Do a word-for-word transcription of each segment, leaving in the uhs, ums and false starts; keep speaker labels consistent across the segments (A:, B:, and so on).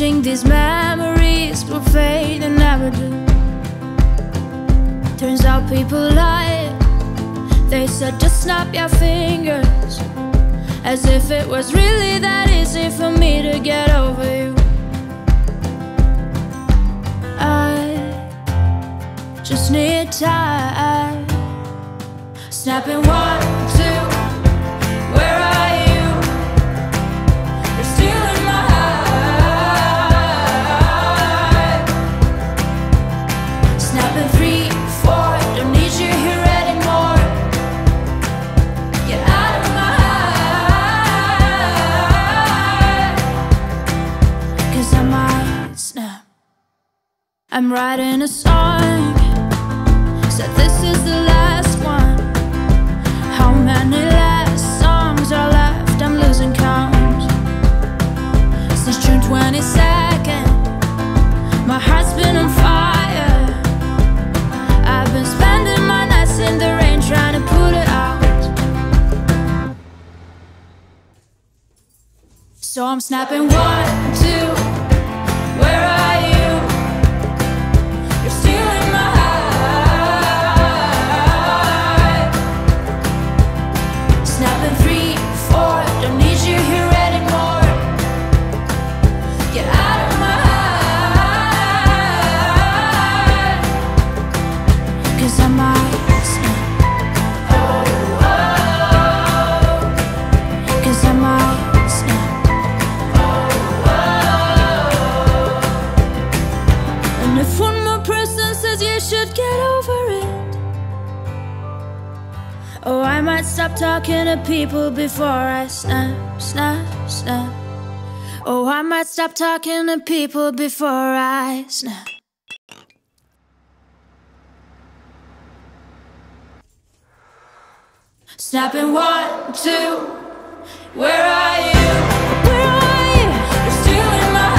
A: think these memories will fade and never do. Turns out people lie. They said just snap your fingers, as if it was really that easy for me to get over you. I just need time. Snapping one, two, where are you? You're still in my heart. Snapping three, four, don't need you here anymore. Get out of my heart, 'cause I might snap. I'm writing a song, said this is the last one. How many last songs are left? I'm losing count. Since June twenty-second, my heart's been on fire. I've been spending my nights in the rain trying to put it out. So I'm snapping one, two, where are you? You're still in my heart. Snapping three, four, don't need you here anymore. Get out of my heart, 'cause I might snap. Oh, oh, 'cause I might snap. Oh, oh. And if one more person says you should get over it, oh, I might stop talking to people before I snap, snap, snap. Oh, I might stop talking to people before I snap. Snapping one, two, where are you? Where are you? You're still in my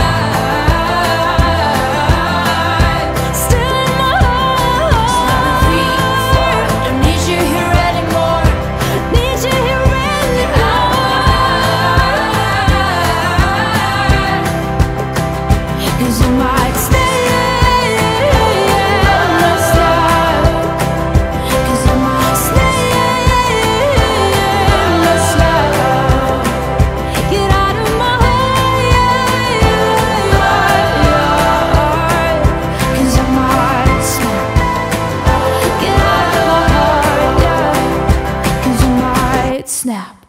A: heart. Still in my heart. Snapping three, four, don't need you here anymore. Need you here anymore. 'Cause I might stay. Snap.